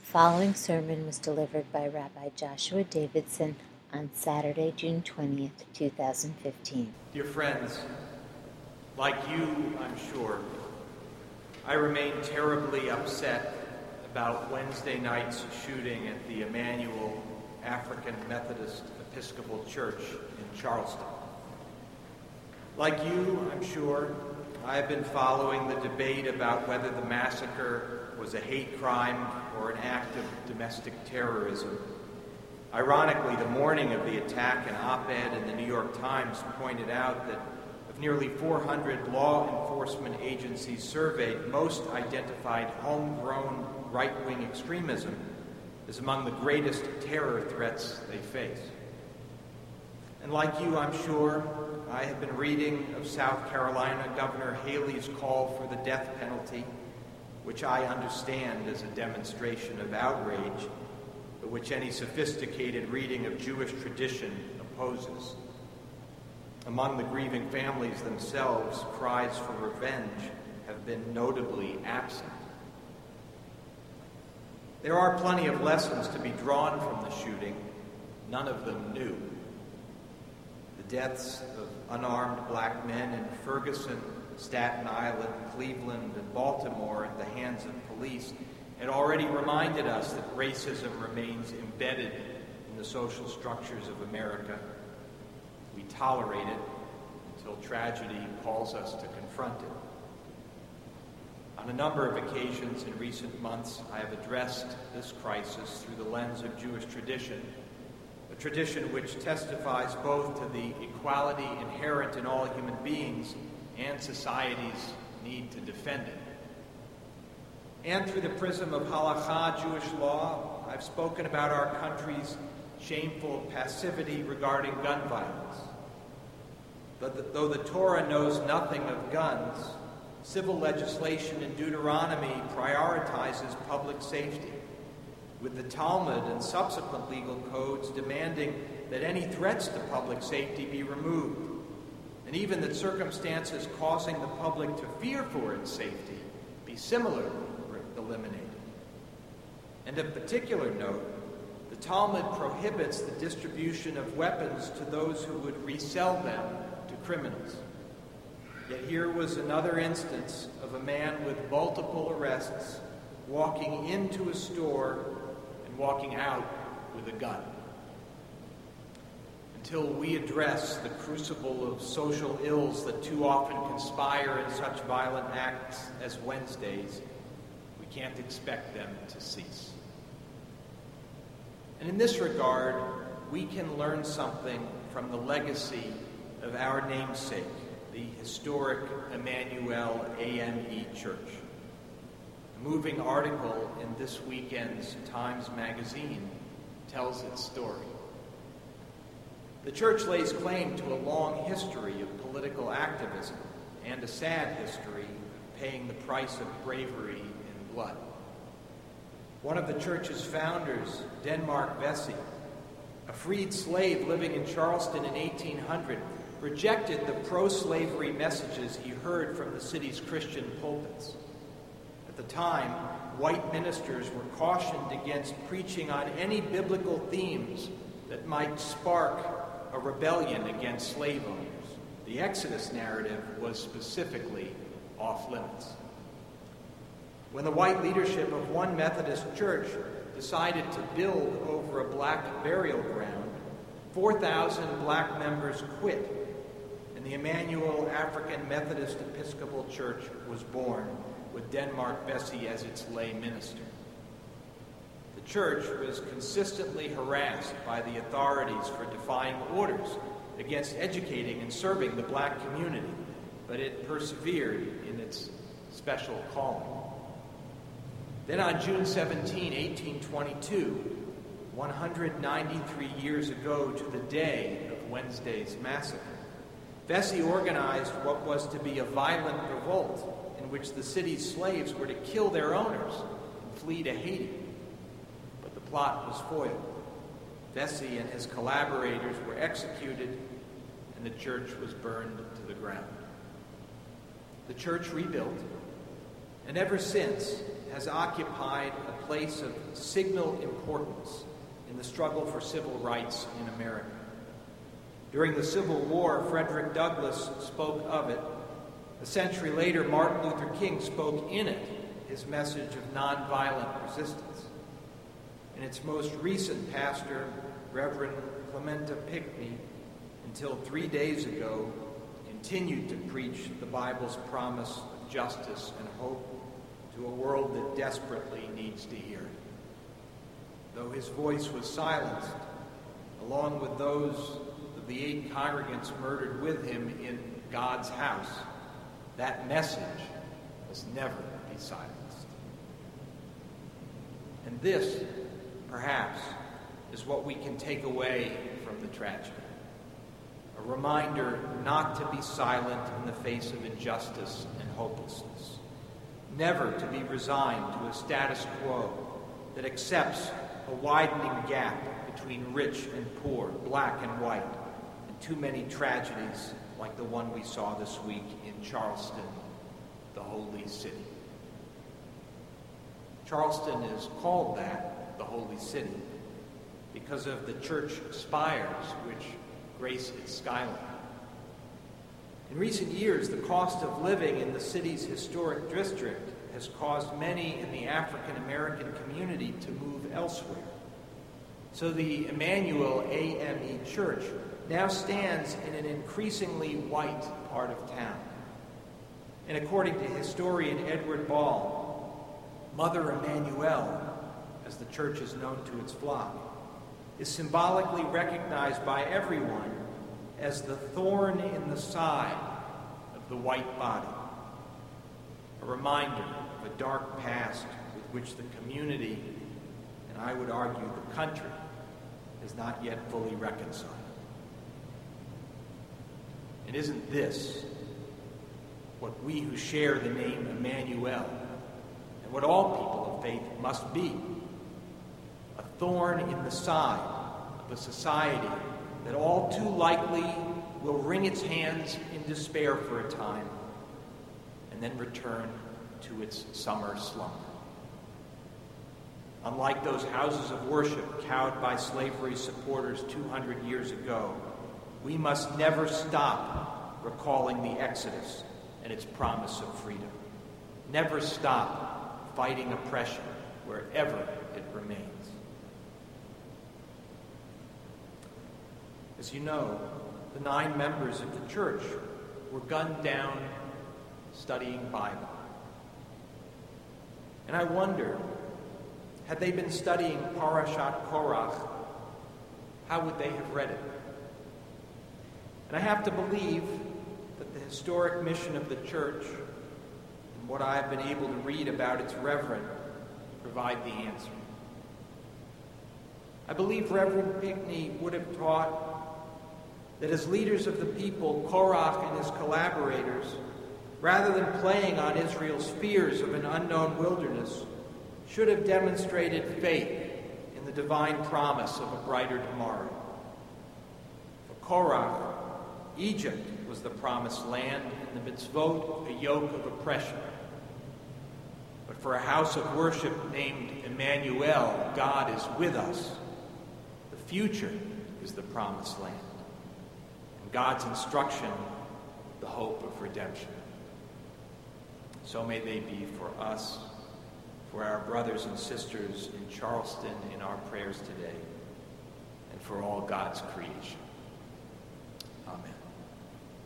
following sermon was delivered by Rabbi Joshua Davidson on Saturday, June 20th, 2015. Dear friends, like you, I'm sure, I remain terribly upset about Wednesday night's shooting at the Emmanuel African Methodist Episcopal Church in Charleston. Like you, I'm sure, I have been following the debate about whether the massacre was a hate crime or an act of domestic terrorism. Ironically, the morning of the attack, an op-ed in the New York Times pointed out that of nearly 400 law enforcement agencies surveyed, most identified homegrown right-wing extremism as among the greatest terror threats they face. And like you, I'm sure, I have been reading of South Carolina Governor Haley's call for the death penalty, which I understand as a demonstration of outrage, but which any sophisticated reading of Jewish tradition opposes. Among the grieving families themselves, cries for revenge have been notably absent. There are plenty of lessons to be drawn from the shooting, none of them new. The deaths of unarmed black men in Ferguson, Staten Island, Cleveland, and Baltimore at the hands of police had already reminded us that racism remains embedded in the social structures of America. We tolerate it until tragedy calls us to confront it. On a number of occasions in recent months, I have addressed this crisis through the lens of Jewish tradition, a tradition which testifies both to the equality inherent in all human beings and society's need to defend it. And through the prism of halakha, Jewish law, I've spoken about our country's shameful passivity regarding gun violence. But though the Torah knows nothing of guns, civil legislation in Deuteronomy prioritizes public safety, with the Talmud and subsequent legal codes demanding that any threats to public safety be removed, and even that circumstances causing the public to fear for its safety be similarly eliminated. And of particular note, the Talmud prohibits the distribution of weapons to those who would resell them to criminals. Yet here was another instance of a man with multiple arrests walking into a store and walking out with a gun. Until we address the crucible of social ills that too often conspire in such violent acts as Wednesday's, we can't expect them to cease. And in this regard, we can learn something from the legacy of our namesake, the historic Emmanuel AME Church. A moving article in this weekend's Times Magazine tells its story. The church lays claim to a long history of political activism and a sad history of paying the price of bravery in blood. One of the church's founders, Denmark Vesey, a freed slave living in Charleston in 1800, rejected the pro-slavery messages he heard from the city's Christian pulpits. At the time, white ministers were cautioned against preaching on any biblical themes that might spark a rebellion against slave owners. The Exodus narrative was specifically off limits. When the white leadership of one Methodist church decided to build over a black burial ground, 4,000 black members quit, and the Emmanuel African Methodist Episcopal Church was born, with Denmark Vesey as its lay minister. The church was consistently harassed by the authorities for defying orders against educating and serving the black community, but it persevered in its special calling. Then on June 17, 1822, 193 years ago to the day of Wednesday's massacre, Vesey organized what was to be a violent revolt in which the city's slaves were to kill their owners and flee to Haiti. But the plot was foiled. Vesey and his collaborators were executed, and the church was burned to the ground. The church rebuilt, and ever since has occupied a place of signal importance in the struggle for civil rights in America. During the Civil War, Frederick Douglass spoke of it. A century later, Martin Luther King spoke in it his message of nonviolent resistance. And its most recent pastor, Reverend Clementa Pinckney, until 3 days ago, continued to preach the Bible's promise of justice and hope to a world that desperately needs to hear it. Though his voice was silenced, along with those of the 8 congregants murdered with him in God's house, that message must never be silenced. And this, perhaps, is what we can take away from the tragedy. A reminder not to be silent in the face of injustice and hopelessness. Never to be resigned to a status quo that accepts a widening gap between rich and poor, black and white, and too many tragedies like the one we saw this week in Charleston, the Holy City. Charleston is called that, the Holy City, because of the church spires which grace its skyline. In recent years, the cost of living in the city's historic district has caused many in the African American community to move elsewhere. So the Emmanuel AME Church now stands in an increasingly white part of town. And according to historian Edward Ball, Mother Emmanuel, as the church is known to its flock, is symbolically recognized by everyone as the thorn in the side of the white body, a reminder of a dark past with which the community, and I would argue the country, is not yet fully reconciled. And isn't this what we who share the name Emmanuel, and what all people of faith must be? A thorn in the side of a society that all too likely will wring its hands in despair for a time and then return to its summer slumber. Unlike those houses of worship cowed by slavery supporters 200 years ago, we must never stop recalling the Exodus and its promise of freedom. Never stop fighting oppression wherever it remains. As you know, the 9 members of the church were gunned down studying Bible. And I wonder, had they been studying Parashat Korach, how would they have read it? And I have to believe that the historic mission of the church and what I've been able to read about its reverend provide the answer. I believe Reverend Pinckney would have taught that as leaders of the people, Korach and his collaborators, rather than playing on Israel's fears of an unknown wilderness, should have demonstrated faith in the divine promise of a brighter tomorrow. For Korach, Egypt was the promised land, and the mitzvot a yoke of oppression. But for a house of worship named Emmanuel, God is with us. The future is the promised land. God's instruction, the hope of redemption. So may they be for us, for our brothers and sisters in Charleston in our prayers today, and for all God's creation.